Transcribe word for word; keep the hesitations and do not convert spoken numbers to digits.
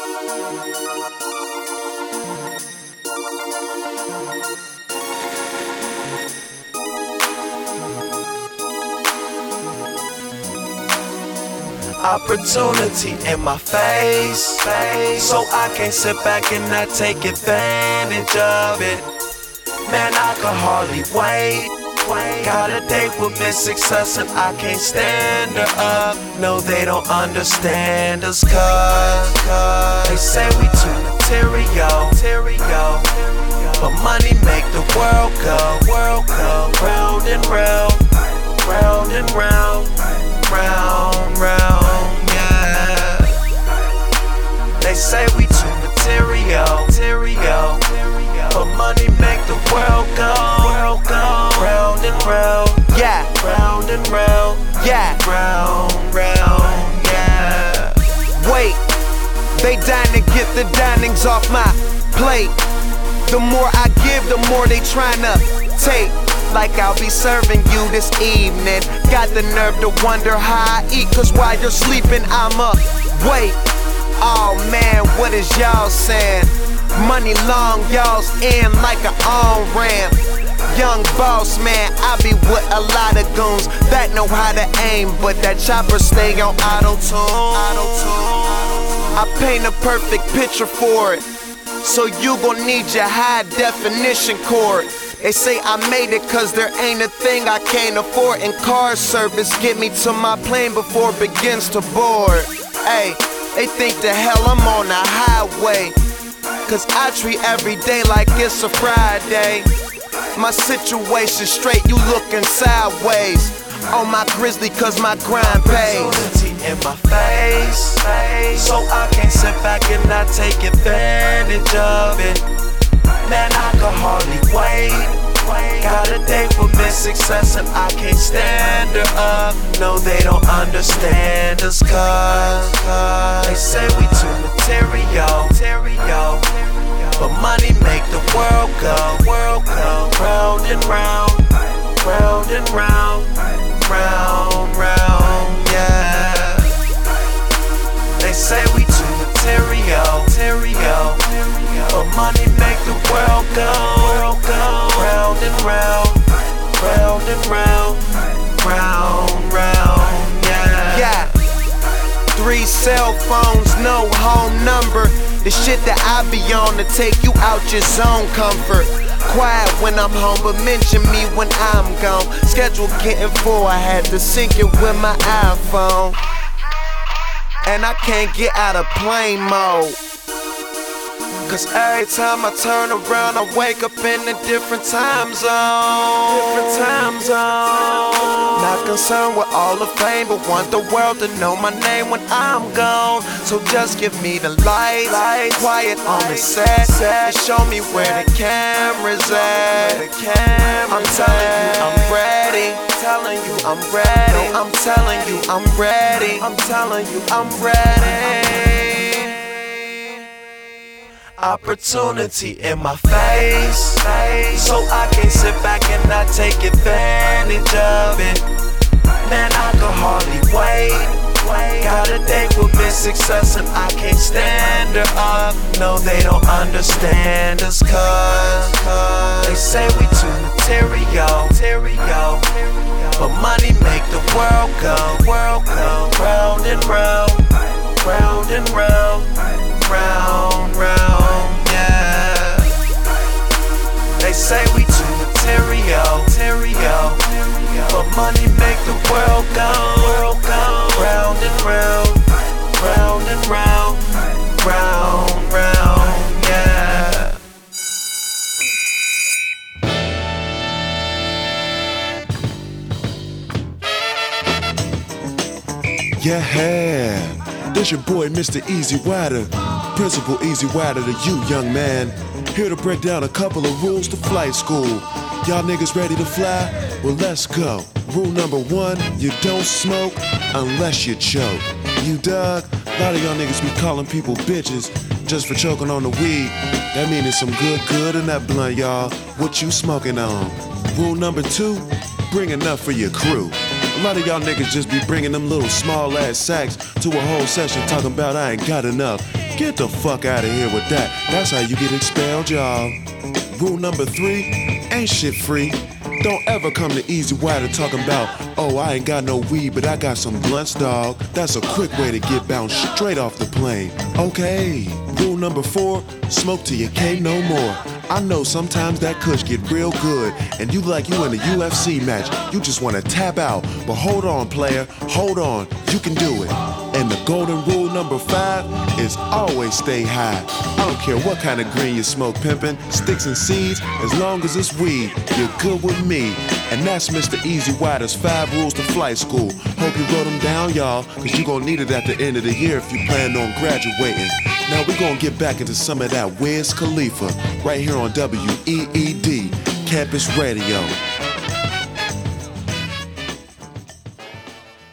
Opportunity in my face, so I can't sit back and not take advantage of it. Man, I could hardly wait. Got a date with Miss Success and I can't stand her up. No, they don't understand us, cause, cause they say we too material, material. But money make the world go, world go round and round, round and round, round, round, yeah. They say we too material, material. But money make the world go, world go round and round, yeah, round and round, yeah, round, round, yeah. Wait, they dying to get the dinings off my plate. The more I give, the more they tryna take. Like I'll be serving you this evening. Got the nerve to wonder how I eat, cause while you're sleeping, I'm up. Wait, oh man, what is y'all saying? Money long, y'all's in like an on-ramp. Young boss man, I be with a lot of goons that know how to aim, but that chopper stay on auto-tune. I paint a perfect picture for it, so you gon' need your high definition cord. They say I made it cause there ain't a thing I can't afford, and car service get me to my plane before it begins to board. Hey, they think the hell I'm on the highway, cause I treat every day like it's a Friday. My situation straight, you looking sideways. On my grizzly cause my grind pays. Opportunity in my face, so I can't sit back and not take advantage of it. Man, I could hardly wait. Got a date with Miss Success and I can't stand her up. No, they don't understand us, cause, cause they say we too material, material. But money make the world go, world go round and round, round and round, round, round, yeah. They say we too material, material. But money make the world go, world go round and round, round and round, round, round, yeah. Yeah. Three cell phones, no home number. The shit that I be on to take you out your zone comfort. Quiet when I'm home, but mention me when I'm gone. Schedule getting full, I had to sync it with my iPhone. And I can't get out of plane mode, cause every time I turn around, I wake up in a different time zone. Different time zone. Not concerned with all the fame, but want the world to know my name when I'm gone. So just give me the lights, lights quiet on the set, set, and show me where the camera's at. I'm telling you, I'm ready. Telling you, I'm ready. No, I'm telling you, I'm ready. I'm telling you, I'm ready. Opportunity in my face, so I can't sit back and not take advantage of it. Man, I could hardly wait. Got a date with Miss Success and I can't stand her up. No, they don't understand us, cause, cause they say we too material, material. But money make the world go, world go round and round, round and round, round, round, yeah. They say we too material, material. But money make the world go, world go round and round, round and round, round, round, yeah. Yeah, this your boy Mister Easy Rider, Principal Easy Rider to you, young man. Here to break down a couple of rules to flight school. Y'all niggas ready to fly? Well, let's go. Rule number one, you don't smoke unless you choke. You dug? A lot of y'all niggas be calling people bitches just for choking on the weed. That means there's some good good in that blunt, y'all. What you smoking on? Rule number two, bring enough for your crew. A lot of y'all niggas just be bringing them little small ass sacks to a whole session talking about I ain't got enough. Get the fuck out of here with that. That's how you get expelled, y'all. Rule number three, ain't shit free. Don't ever come to Easy Wider talking about, oh, I ain't got no weed, but I got some blunts, dog. That's a quick way to get bounced straight off the plane. Okay. Rule number four, smoke till you can't no more. I know sometimes that kush get real good, and you like you in a U F C match. You just wanna tap out, but hold on, player, hold on, you can do it. And the golden rule number five is always stay high. I don't care what kind of green you smoke, pimpin', sticks and seeds, as long as it's weed, you're good with me. And that's Mister Easy Wider's five rules to flight school. Hope you wrote them down, y'all, cause you gon' need it at the end of the year if you plan on graduating. Now we gon' get back into some of that Wiz Khalifa right here on W E E D Campus Radio.